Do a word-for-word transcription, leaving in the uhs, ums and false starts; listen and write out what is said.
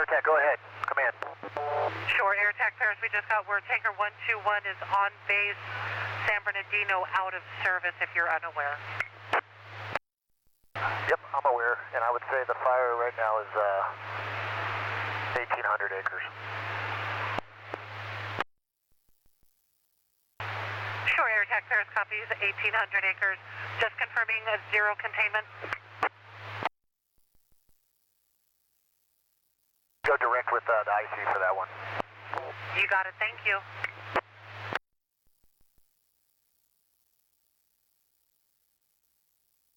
Attack, go ahead. Command. Shore Air Attack Paris, we just got word tanker one two one is on base. San Bernardino out of service if you're unaware. Yep, I'm aware, and I would say the fire right now is uh, eighteen hundred acres. Shore Air Attack Paris copies, eighteen hundred acres. Just confirming a zero containment. Go direct with uh, the I C for that one. You got it, thank you.